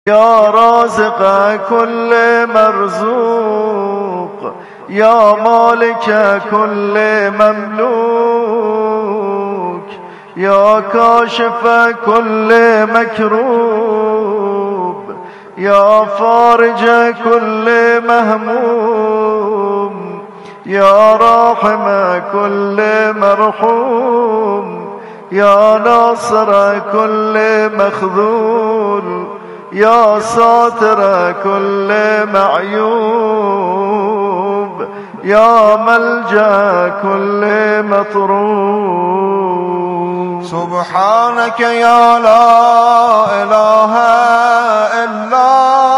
يا رازق كل مرزوق، يا مالك كل مملوك، يا كاشف كل مكروب، يا فارج كل مهموم، يا راحم كل مرحوم، يا ناصر كل مخذول، يا ساتر كل معيوب، يا ملجأ كل مطروب. سبحانك يا لا إله إلا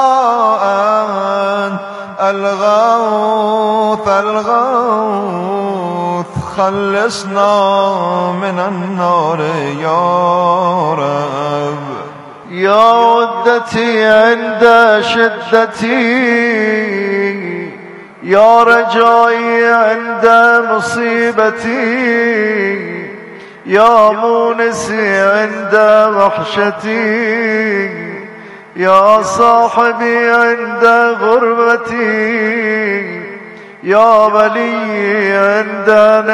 أنت الغوث الغوث، خلصنا من النار يا رب. يا عدتي عند شدتي، يا رجائي عند مصيبتي، يا مونسي عند وحشتي، يا صاحبي عند غربتي، يا ولي عند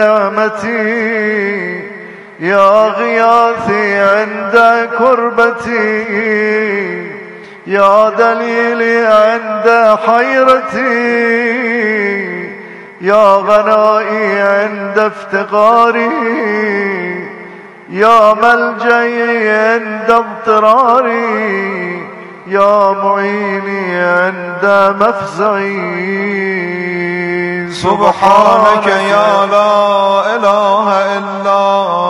نعمتي، يا غياثي عند كربتي، يا دليلي عند حيرتي، يا غنائي عند افتقاري، يا ملجئي عند اضطراري، يا معيني عند مفزعي. سبحانك يا لا إله إلا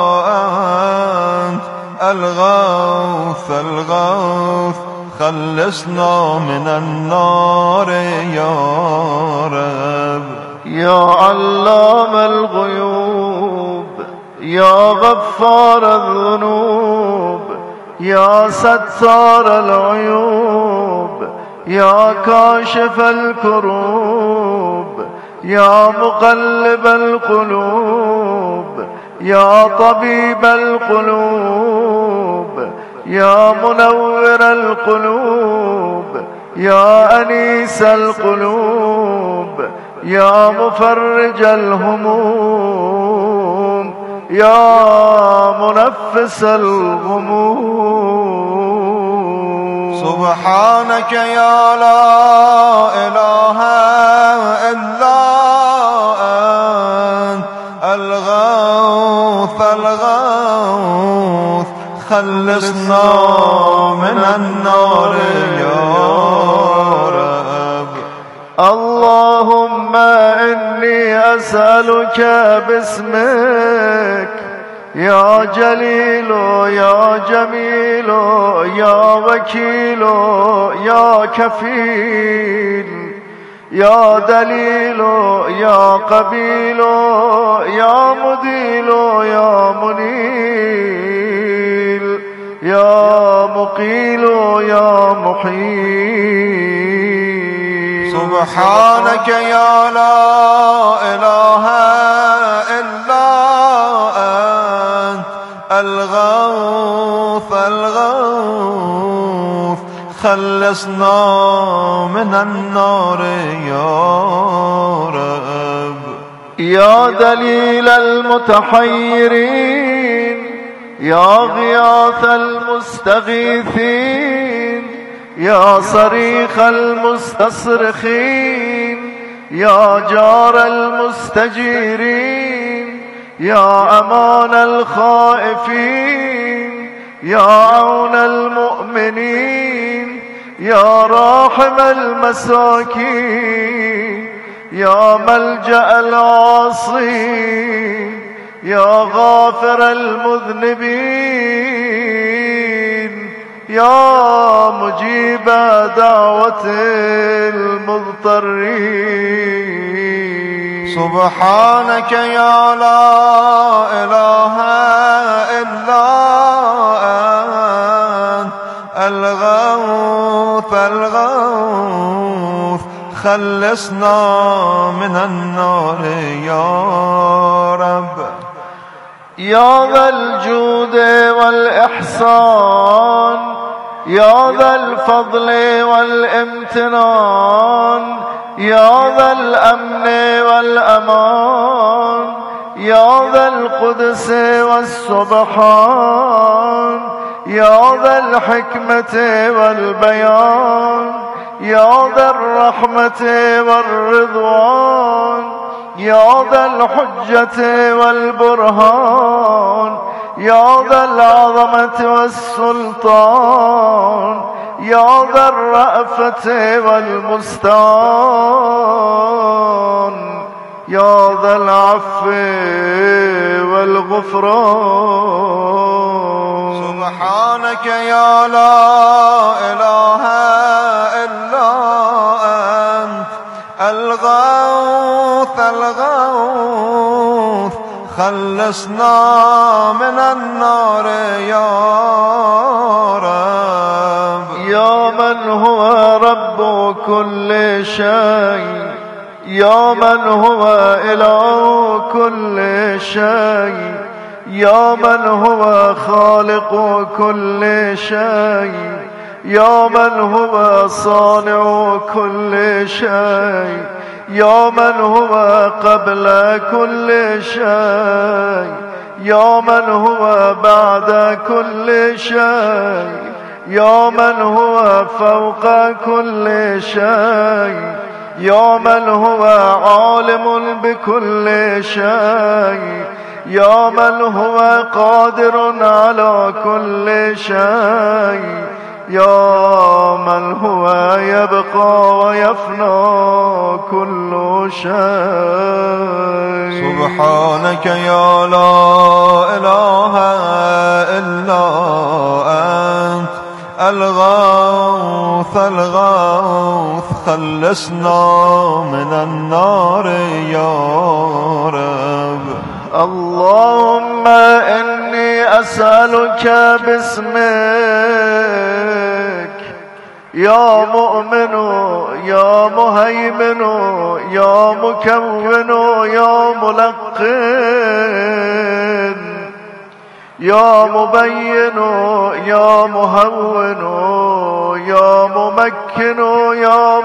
أنت الغوث الغوث، خلصنا من النار يا رب. يا علام الغيوب، يا غفار الذنوب، يا ستار العيوب، يا كاشف الكروب، يا مقلب القلوب، يا طبيب القلوب، يا منور القلوب، يا أنيس القلوب، يا مفرج الهموم، يا منفس الغموم. سبحانك يا لا إله إلا أنت الغوث الغوث، خلصنا من النار يا رب. اللهم إني أسألك باسمك يا جليل يا جميل يا وكيل يا كفيل، يا دليل يا قبيل يا مديل يا منيل، يا مقيل يا محيل. سبحانك يا لا إله إلا أنت الغوث الغوث، خلصنا من النار يا رب. يا دليل المتحيرين، يا غياث المستغيثين، يا صريخ المستصرخين، يا جار المستجيرين، يا أمان الخائفين، يا عون المؤمنين، يا راحم المساكين، يا ملجأ العاصين، يا غافر المذنبين، يا مجيب دعوة المضطرين. سبحانك يا لا إله إلا أنت الغوث الغوث، خلصنا من النار يا رب. يا ذا الجود والإحسان، يا ذا الفضل والامتنان، يا ذا الأمن والأمان، يا ذا القدس والسبحان، يا ذا الحكمة والبيان، يا ذا الرحمة والرضوان، يا ذا الحجة والبرهان، يا ذا العظمة والسلطان، يا ذا الرأفة والمستعان، يا ذا العفو والغفران. سبحانك يا لا إله إلا أنت الغوث الغوث، خلصنا من النار يا رب. يا من هو رب كل شيء، يا من هو إله كل شيء، يا من هو خالق كل شيء، يا من هو صانع كل شيء، يا من هو قبل كل شيء، يا من هو بعد كل شيء، يا من هو فوق كل شيء، يا من هو عالم بكل شيء، يا من هو قادر على كل شيء، يا من هو يبقى ويفنى كل شيء. سبحانك يا لا إله إلا أنت الغوث الغوث، خلصنا من النار يا رب. اللهم إني أسألك باسمك يا مؤمن يا مهيمن يا مكون يا ملقن يا مبين يا مهون يا ممكن يا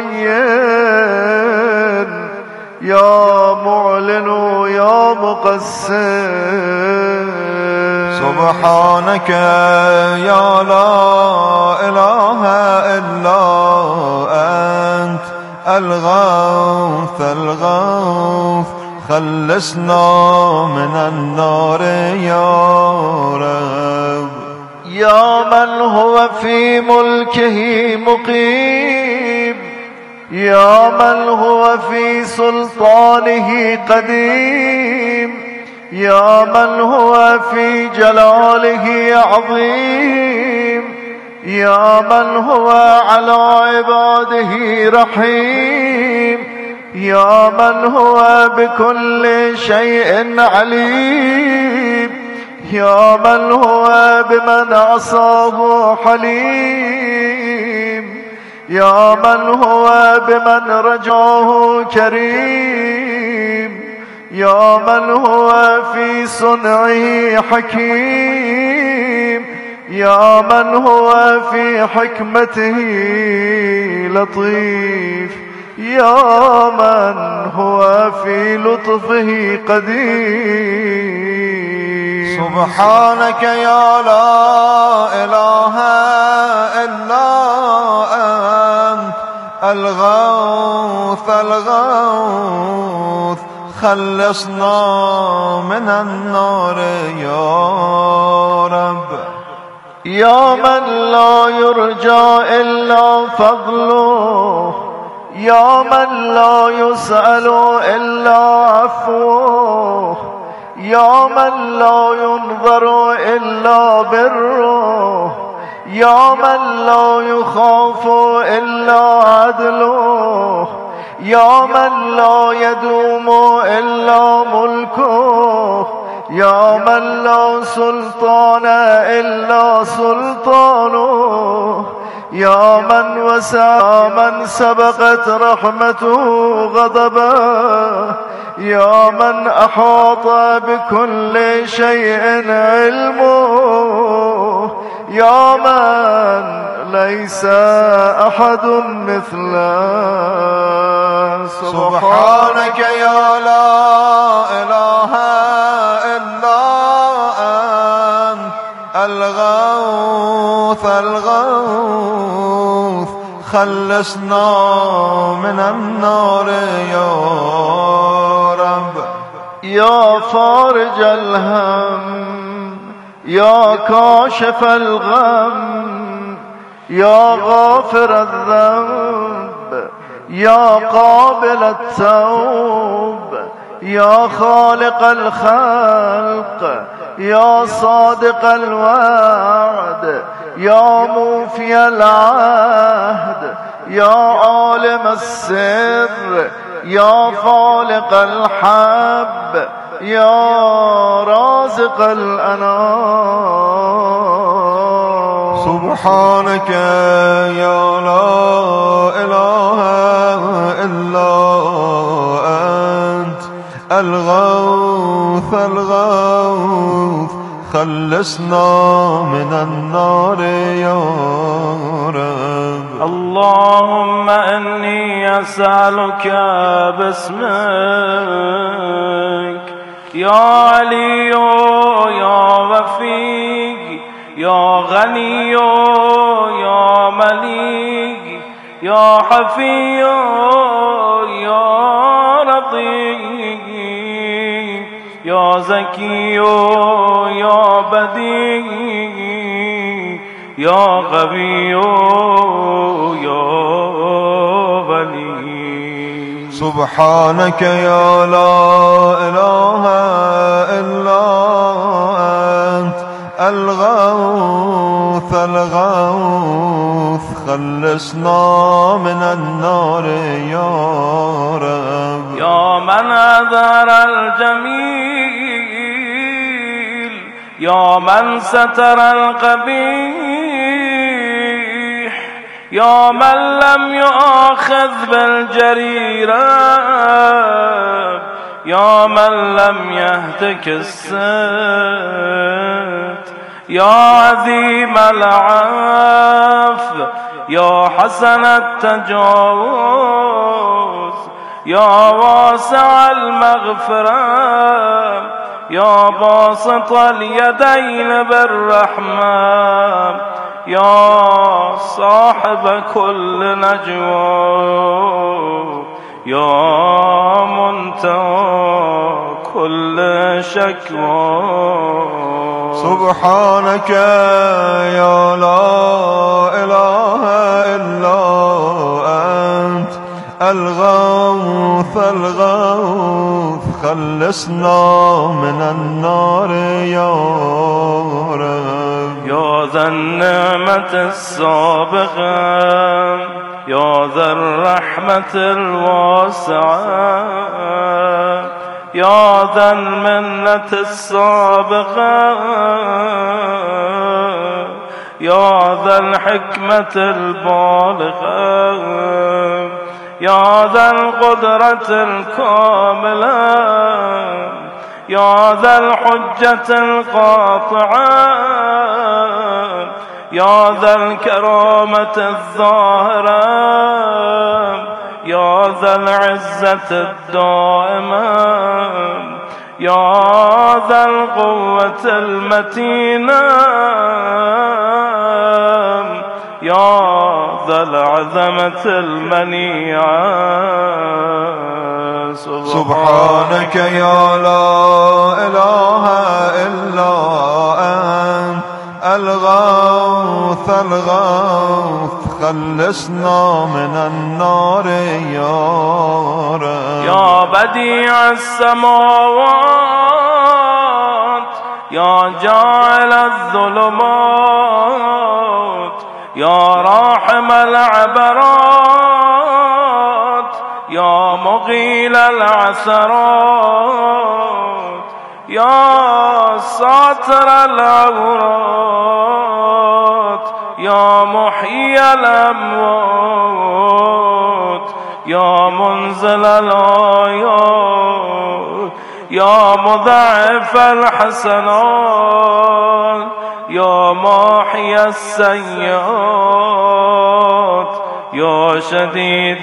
مزين يا معلن يا مقسم. سبحانك يا لا إله إلا أنت الغوث الغوث، خلصنا من النار يا رب. يا من هو في ملكه مقيم، يا من هو في سلطانه قديم، يا من هو في جلاله عظيم، يا من هو على عباده رحيم، يا من هو بكل شيء عليم، يا من هو بمن عصاه حليم، يا من هو بمن رجاه كريم، يا من هو في صنعه حكيم، يا من هو في حكمته لطيف، يا من هو في لطفه قدير. سبحانك يا لا إله إلا أنت الغوث الغوث، خلصنا من النار يا رب. يا من لا يرجى إلا فضله، يا من لا يسأل إلا عفوه، يا من لا ينظر إلا بره، يا من لا يخاف إلا عدله، يا من لا يدوم إلا ملكه، يا من لا سلطان إلا سلطانه، يا من وسع من سبقت رحمته غضبه، يا من أحاط بكل شيء علمه، يا من ليس أحد مثله. سبحانك يا لا إله إلا أنت الغوث الغوث خلصنا من النار يا رب. يا فارج الهم، يا كاشف الغم، يا غافر الذنب، يا قابل التوب، يا خالق الخلق، يا صادق الوعد، يا موفي العهد، يا عالم السر، يا فالق الحب، يا رازق الأنام. سبحانك يا لا إله إلا أنت الغوث الغوث خلصنا من النار يا رب. اللهم إني أسألك باسمك يا علي يا وفي يا غني يا مليك يا حفي يا رضي يا زكي يا بديع يا قوي يا غني. سبحانك يا لا إله إلا أنت الغوث الغوث خلصنا من النار يا رب. يا من أظهر الجميل، يا من ستر القبيح، يا من لم يؤاخذ بالجريرة، يا من لم يهتك الست، يا عظيم العفو، يا حسن التجاوز، يا واسع المغفرة، يا باسط اليدين بالرحمة، يا صاحب كل نجوى، يا منتهى كل شكوى. سبحانك يا لا إله إلا أنت الغوث الغوث خلصنا من النار يا رب. يا ذا النعمة السابقة، يا ذا الرحمة الواسعة، يا ذا المنة السابقة، يا ذا الحكمة البالغة، يا ذا القدرة الكاملة، يا ذا الحجة القاطعة، يا ذا الكرامة الظاهرة، يا ذا العزة الدائمة، يا ذا القوة المتينة، يا ذا العظمة المنيعة. سبحانك يا لا إله إلا أنت الغوث الغوث خلصنا من النار يا رب. يا بديع السماوات، يا جاعل الظلمات، يا راحم العبرات، يا مغيل العثرات، يا ساتر العورات، يا محيي الأموات، يا منزل الآيات، يا مضاعف الحسنات، يا ماحي السيئات يا شديد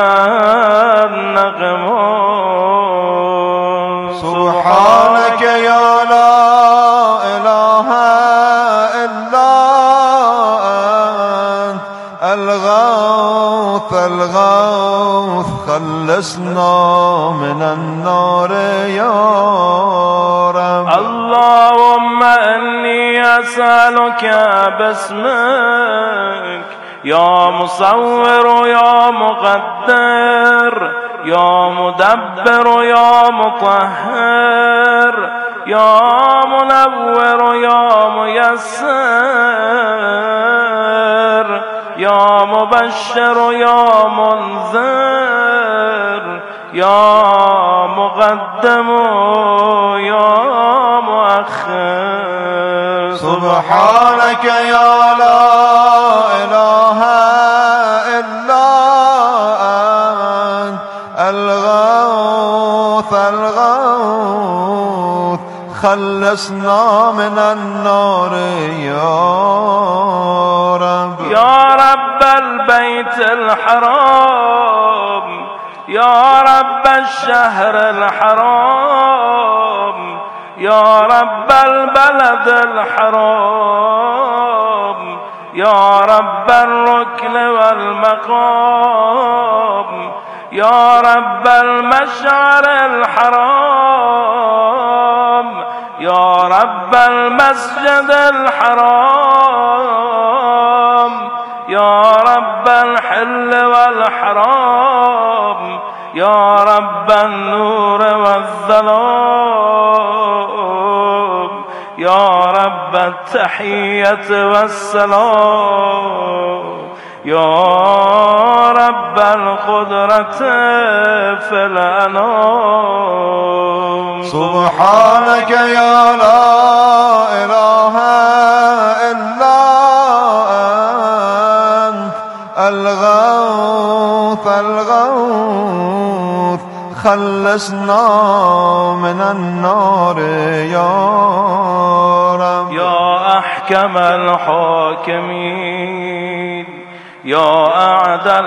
النقمات. سبحانك يا لا إله إلا أنت الغوث الغوث خلصنا من النار يا رب. اللهم إني أسألك باسمك يا مصور يا مقدر يا مدبر يا مطهر يا منور يا ميسر يا مبشر يا منذر يا مقدم يا مؤخر. سبحانك يا لا إله إلا أنت الغوث الغوث خلصنا من النار يا رب. يا رب البيت الحرام يا رب الشهر الحرام يا رب البلد الحرام يا رب الركن والمقام يا رب المشعر الحرام يا رب المسجد الحرام يا رب الحل والحرام يا رب النور والظلام يا رب التحية والسلام يا رب القدرة في الأنام. سبحانك يا لا إله إلا أنت الغوث الغوث خلصنا من النار يا رب. يا أحكم الحاكمين يا أعدل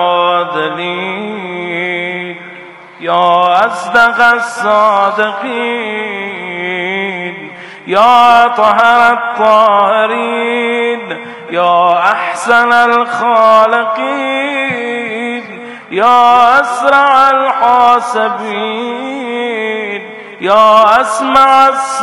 العادلين يا أصدق الصادقين يا طهر الطاهرين يا أحسن الخالقين يا أسرع الحاسبين يا أسمع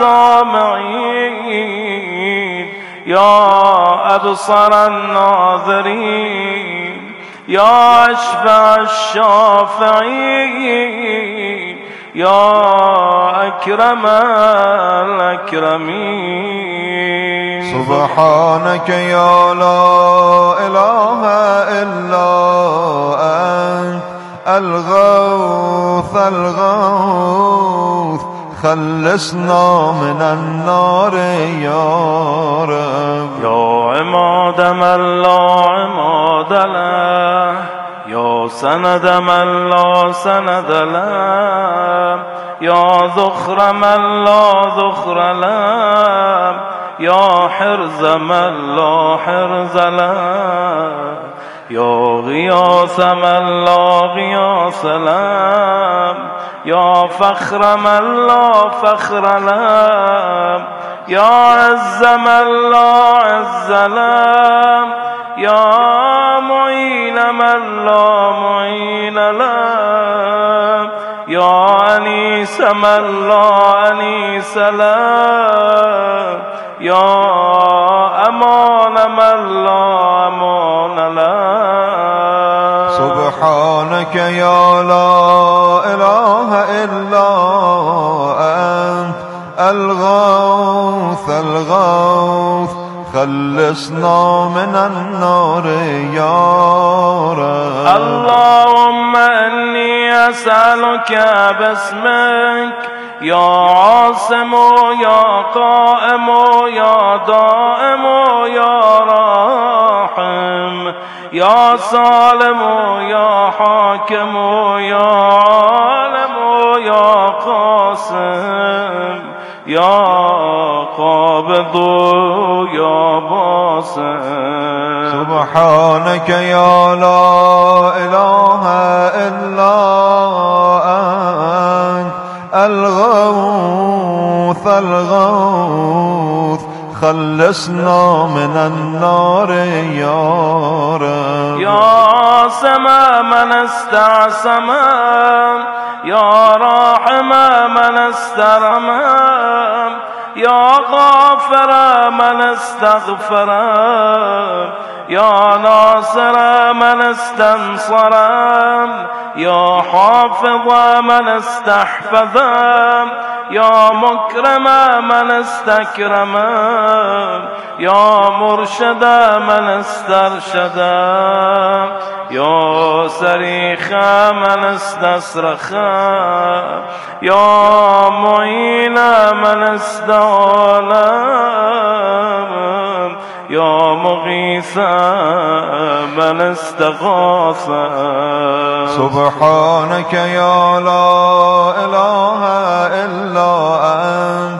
السامعين يا أبصر الناظرين يا أشفع الشافعين يا أكرم الأكرمين. سبحانك يا لا إله إلا أنت الغوث الغوث خلصنا من النار يا رب. يا عماد من لا عماد له يا سند من لا سند له يا ذخر من لا ذخر له يا حرز من لا حرز له يا غياث من لا غياث له يا فخر من لا فخر له يا عز من لا عز له يا معين من لا معين له يا أنيس من لا أنيس له يا أمان من لا أمان له. سبحانك يا لا إله إلا أنت الغوث الغوث خلصنا من النار يا رب. اللهم إني أسألك باسمك يا عاصم يا قائم يا دائم يا راحم يا سالم يا حاكم يا عالم يا قاسم يا قابض الضر يا باسط. سبحانك يا لا إله إلا أنت الغوث الغوث خلصنا من النار يا رب. يا سما من استعصم يا راحم من استرم يا غافر من استغفر يا ناصر من استنصر يا حافظ من استحفظ يا مكرم من استكرم يا مرشد من استرشد يا سريخ من استصرخ يا معين من استعلم يا مغيث من استغاث. سبحانك يا لا إله إلا أنت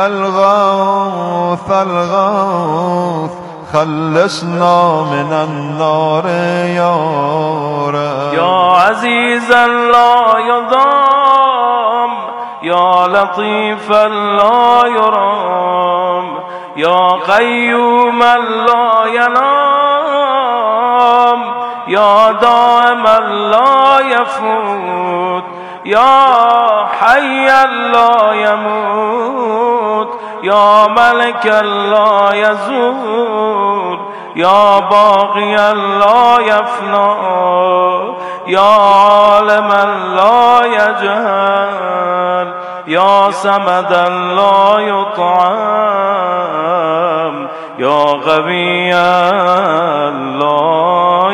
الغوث الغوث خلصنا من النار يا رب. يا عزيزا لا يضام يا لطيفا لا يرام يا قيوما لا ينام يا دائما لا يفوت يا حيا لا يموت يا ملكا لا يزول يا باغيا لا يفنى يا عالما لا يجهل يا سمدا لا يطعم يا غبيا لا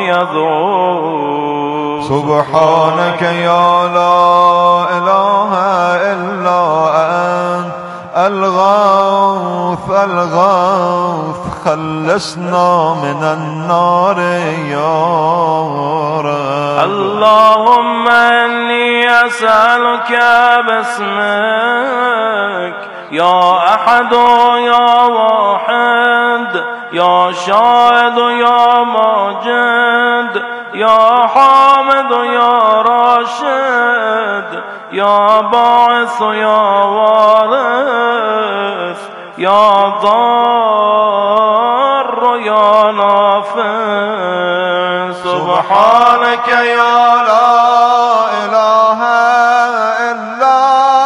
يذوب. سبحانك يا لا إله إلا أنت الغوث الغوث خلصنا من النار يا رب. اللهم إني أسألك باسمك يا أحد يا واحد يا شاهد يا ماجد يا حامد يا راشد يا باعث يا وارث يا ضار يا نافع. سبحانك يا لا إله إلا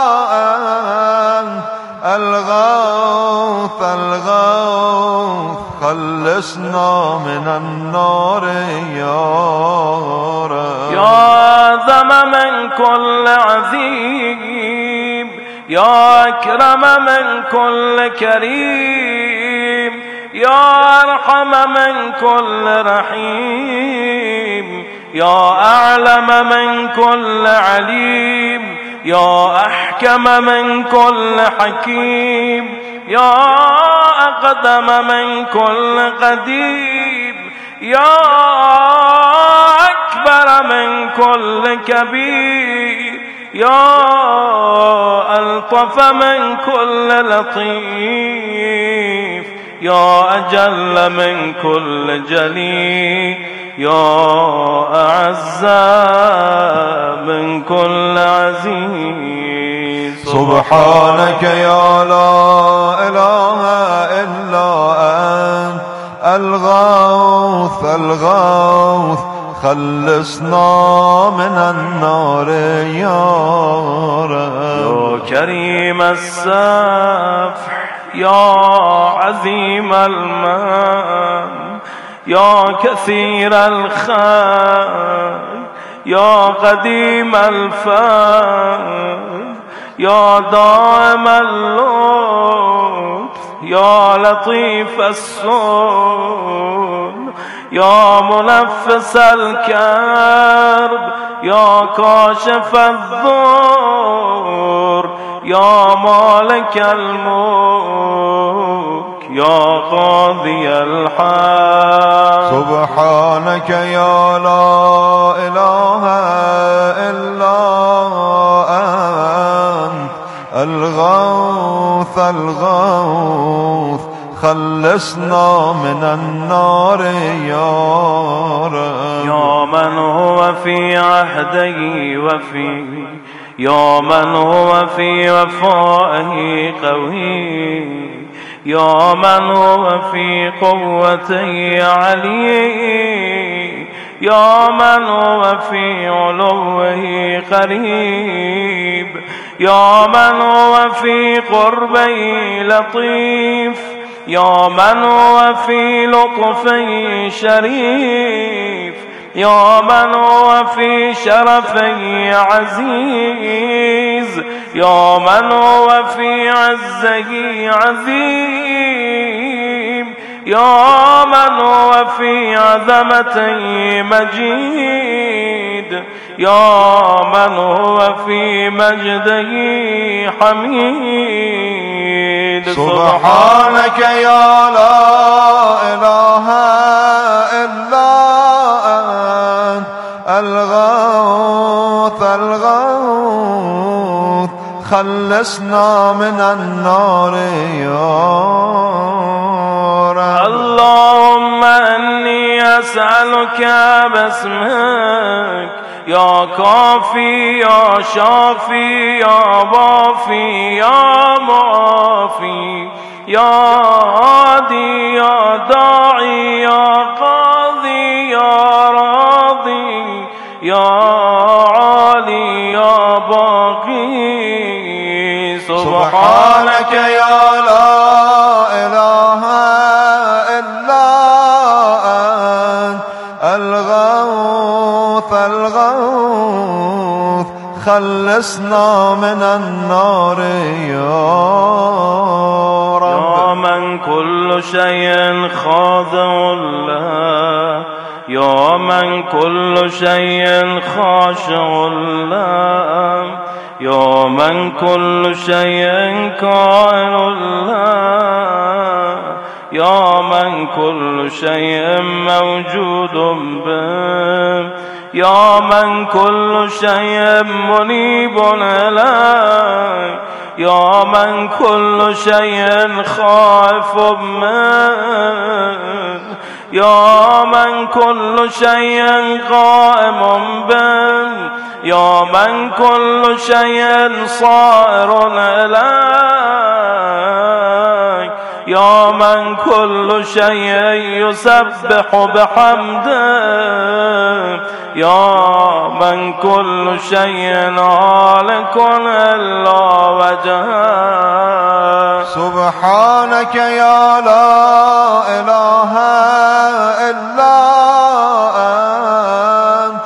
أنت الغوث الغوث خلصنا من النار يا رب. يا أعظم من كل عظيم يا أكرم من كل كريم يا أرحم من كل رحيم يا أعلم من كل عليم يا أحكم من كل حكيم يا أقدم من كل قديم يا أكبر من كل كبير يا ألطف من كل لطيف يا أجل من كل جليل يا أعز من كل عزيز. سبحانك يا لا إله إلا أنت الغوث الغوث خلصنا من النار يا رب. يا كريم السفح يا عظيم المن يا كثير الخير يا قديم الفضل يا دائم اللطف يا لطيف الصون يا منفس الكرب يا كاشف الضر يا مالك الملك يا قاضي الحق. سبحانك يا لا إله إلا أنت الغوث الغوث خلصنا من النار يا رب. يا من هو في عهده وفي، يا من هو في وفائه قوي، يا من هو في قوته علي، يا من هو في علوه قريب، يا من هو في قربه لطيف، يا من هو في لطفه شريف، يا من هو في شرفه عزيز، يا من هو في عزه عظيم، يا من هو في عظمته مجيد، يا من هو في مجده حميد. سبحانك يا لا إله إلا أنت الغوث الغوث، خلصنا من النار يا رب. اللهم إني أسألك باسمك يا كافي يا شافي يا وافي يا معافي يا هادي يا داعي يا قاضي يا راضي يا عالي يا باقي. سبحانك يا لا إله إلا أنت الغوث الغوث، خلصنا من النار يا رب. يا من كل شيء خاضع له، يا من كل شيء خاشع له، يا من كل شيء كائن له، يا من كل شيء موجود به، يا من كل شيء منيب إليه، يا من كل شيء خائف منه، يا من كل شيء قائم به، يا من كل شيء صائر إليه، يا من كل شيء يسبح بحمده، يا من كل شيء هالك إلا وجهه. سبحانك يا لا إله إلا أنت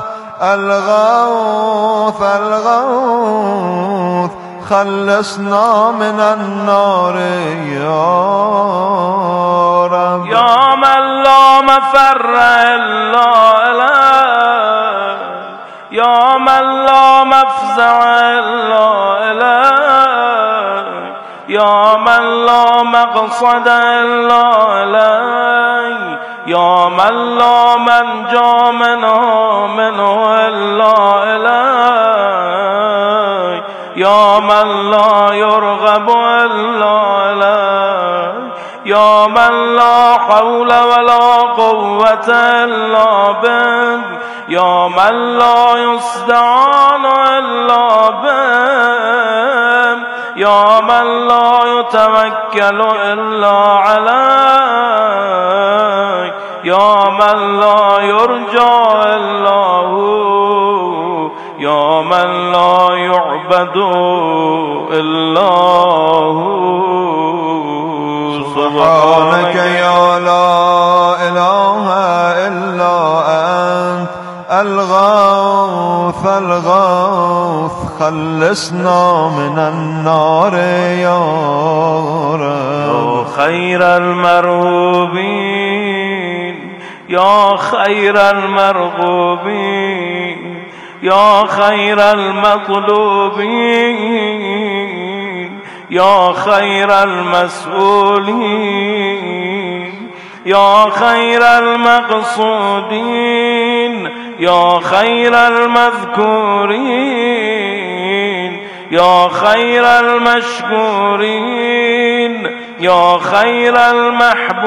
الغوث الغوث، خلصنا من النار يا رب. يا من لا مفر إلا إليه، يا من لا مفزع إلا إليه، يا من لا مقصد إلا إليه، يا من لا منجا منه إلا إليه، يا من لا يرغب إلا إليه، يا من لا حول ولا قوة إلا به، يا من لا يستعان إلا به، يا من لا يتوكل إلا عليه، يا من لا يرجى إلا هو، يا من لا يعبد إلا هو. سبحانك يا لا إله إلا أنت الغوث الغوث، خلصنا من النار يا رب. خير المرغوبين، يا خير المرغوبين، يا خير المطلوبين، يا خير المسؤولين، يا خير المقصودين، يا خير المذكورين، يا خير المشكورين، يا خير المحبوب